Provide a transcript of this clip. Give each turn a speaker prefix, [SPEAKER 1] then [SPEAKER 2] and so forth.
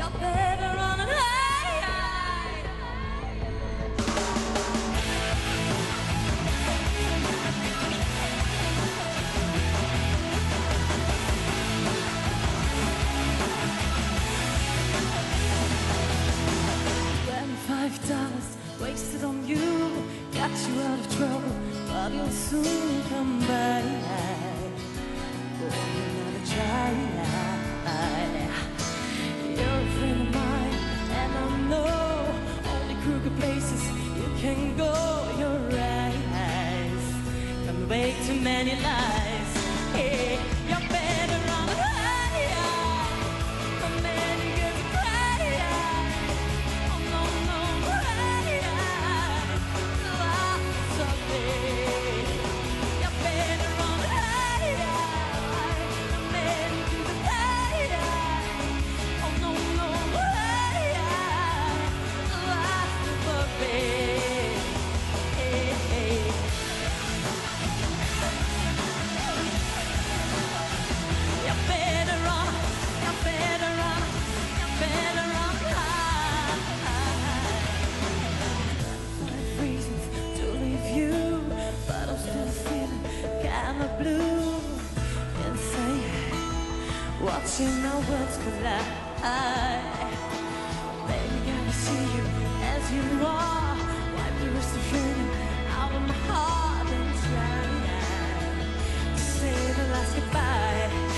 [SPEAKER 1] You're better running high. $25 wasted on you, got you out of trouble, but you'll soon come by. Going another try. You're a friend of mine, and I know only crooked places you can go. Your eyes come away too many lies. Hey, you're better on the high. A man you get to cry. Oh no, no, cry. Lots of pain. You're better on the high. A man you get to cry. Oh no, no, cry. Lots of pain. Hey, hey. You better run, you better run, you better run high. 5 reasons to leave you, but I'm still feeling kinda blue inside, watching our worlds collide. Baby, gotta see you as you are. Wipe the rest of feeling out of my heart and try to say the last goodbye.